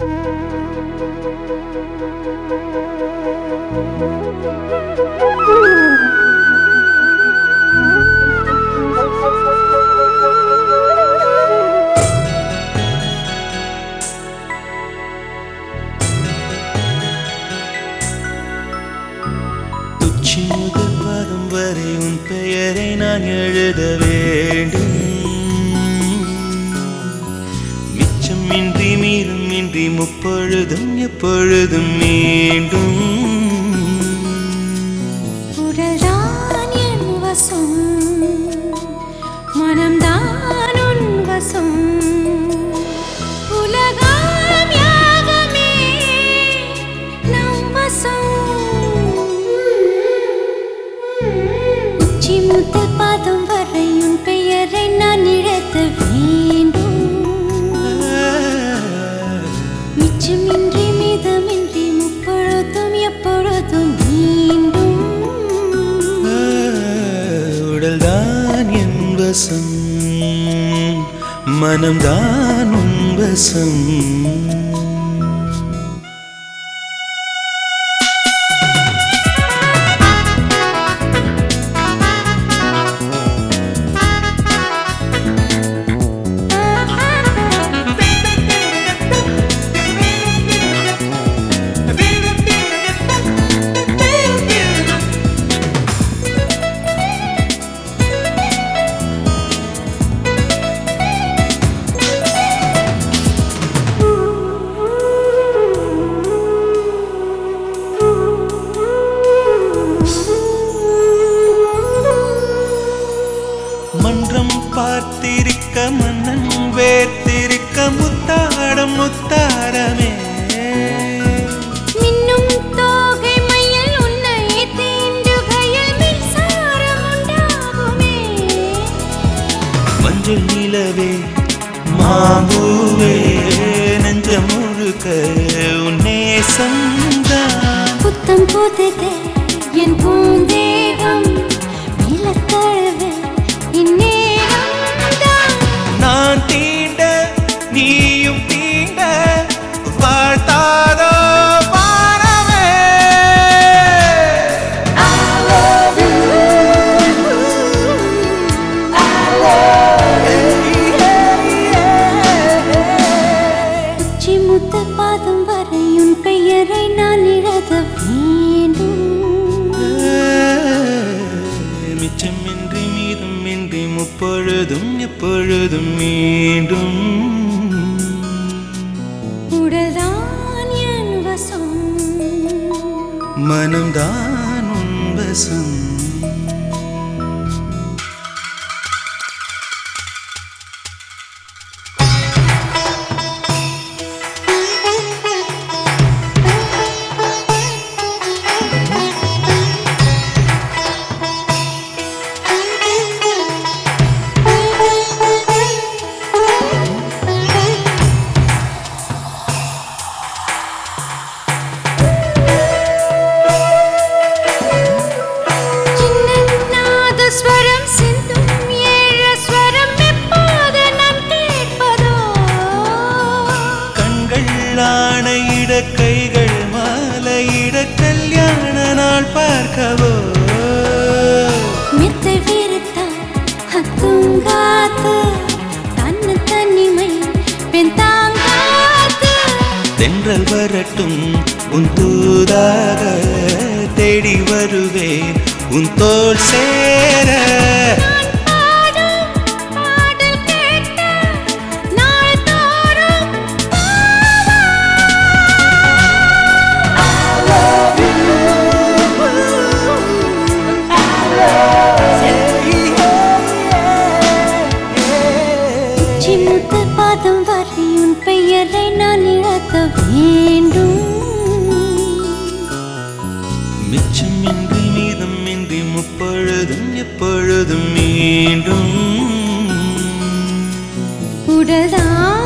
உச்சி முதல் பாதம் வரை உன் பெயரை நான் எழுத வேண்டும். மிச்சமின்றி மீதமின்றி முப்பொழுதும் எப்பொழுதும் மீண்டும். உடல்தான் என் வசம், மனம்தான் உன் வசம். உலகம் யாவுமே நம் வசம். உச்சி முதல் பாதம் வரை உன் பெயரை நான் எழுத வேண்டும். மிச்சமின்றி மீதமின்றி முப்பொழுதும் எப்பொழுதும் மீண்டும். உடல்தான் என் வசம், மனம்தான் உன் வசம். மன்றம் பார்த்திருக்க மன்னன் வேர்த்திருக்க முத்தாடம் முத்தாரமே. மின்னும் தோகை மயில் உன்னை தீண்டுகையில் மின்சாரம் உண்டாகுமே. மஞ்சள் நிலவே மாம்பூவே நெஞ்ச முழுக்க உன் நேசம்தான். புத்தம் புதுதே என் பூந்தேகம் நிலத்தழுவே இந்நேரம்தான். நான் தீண்ட நீயும் தீண்ட வாழ்த்தாதோ வானமே. உச்சி முதல் பாதம் வரை உன் பெயரை நான் எழுத வேண்டும். மிச்சமின்றி மீதமின்றி முப்பொழுதும் எப்பொழுதும் மீண்டும். உடல்தான் என் வசம், மனம்தான் உன் வசம். ஸ்வரம் சிந்தும் ஏழு ஸ்வரம் எப்போது நான் கேட்பதோ. கண்கள் ஆணையிட கைகள் மாலையிட கல்யாண நாள் பார்க்கவோ. மித்தை விரித்தால் தூங்காத்து தன்ன தனிமை பெண் தாங்காத்து. தென்றல் வரட்டும் உன் தூதாக தேடி வருவேன் உன் தோள் சேர. நான் பாடும் பாடல் கேட்ட நாள் தோறும் உச்சி முதல் பாதம் வரை உன் பெயரை நான் எழுத வேண்டும். மிச்சமின்றி மீதமின்றி முப்பொழுதும் எப்பொழுதும் மீண்டும். உடல்தான்